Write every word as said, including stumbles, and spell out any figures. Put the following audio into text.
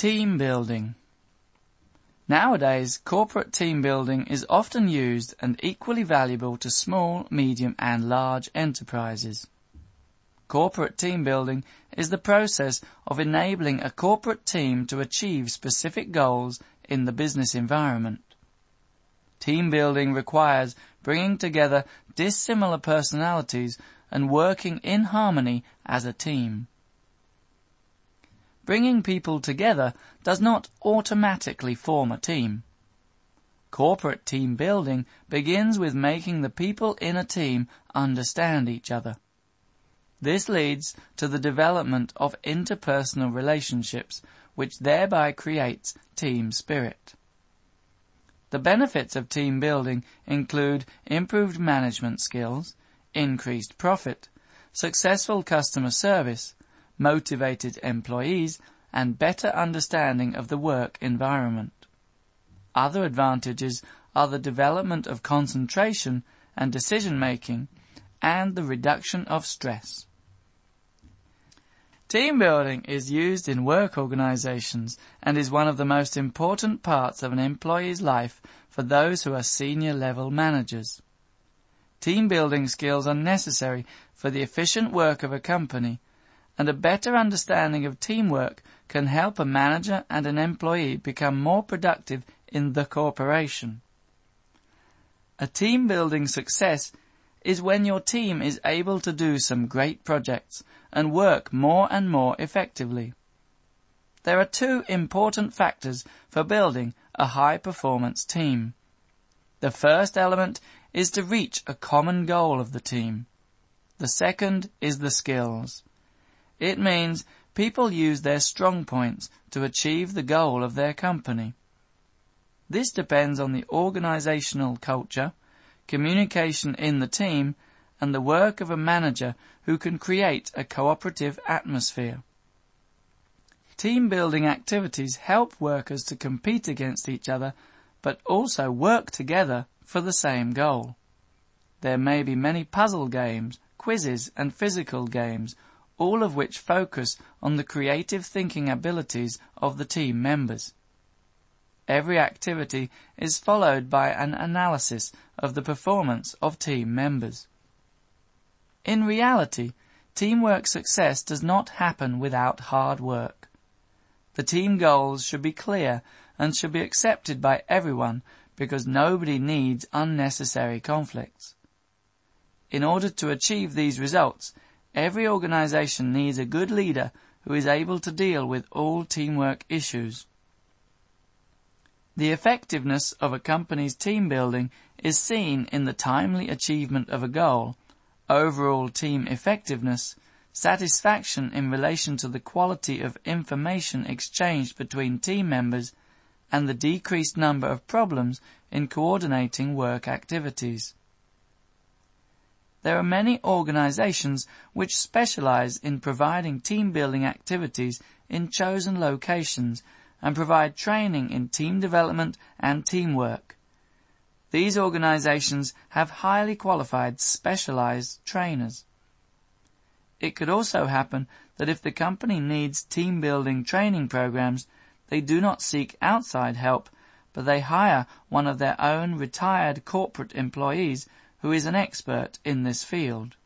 Team building. Nowadays, corporate team building is often used and equally valuable to small, medium and large enterprises. Corporate team building is the process of enabling a corporate team to achieve specific goals in the business environment. Team building requires bringing together dissimilar personalities and working in harmony as a team. Bringing people together does not automatically form a team. Corporate team building begins with making the people in a team understand each other. This leads to the development of interpersonal relationships, which thereby creates team spirit. The benefits of team building include improved management skills, increased profit, successful customer service, motivated employees, and better understanding of the work environment. Other advantages are the development of concentration and decision-making, and the reduction of stress. Team building is used in work organizations and is one of the most important parts of an employee's life for those who are senior level managers. Team building skills are necessary for the efficient work of a company, and a better understanding of teamwork can help a manager and an employee become more productive in the corporation. A team building success is when your team is able to do some great projects and work more and more effectively. There are two important factors for building a high-performance team. The first element is to reach a common goal of the team. The second is the skills. It means people use their strong points to achieve the goal of their company. This depends on the organizational culture, communication in the team, and the work of a manager who can create a cooperative atmosphere. Team-building activities help workers to compete against each other, but also work together for the same goal. There may be many puzzle games, quizzes, and physical games, all of which focus on the creative thinking abilities of the team members. Every activity is followed by an analysis of the performance of team members. In reality, teamwork success does not happen without hard work. The team goals should be clear and should be accepted by everyone because nobody needs unnecessary conflicts. In order to achieve these results, every organization needs a good leader who is able to deal with all teamwork issues. The effectiveness of a company's team building is seen in the timely achievement of a goal, overall team effectiveness, satisfaction in relation to the quality of information exchanged between team members, and the decreased number of problems in coordinating work activities. There are many organizations which specialize in providing team-building activities in chosen locations and provide training in team development and teamwork. These organizations have highly qualified, specialized trainers. It could also happen that if the company needs team-building training programs, they do not seek outside help, but they hire one of their own retired corporate employees who is an expert in this field.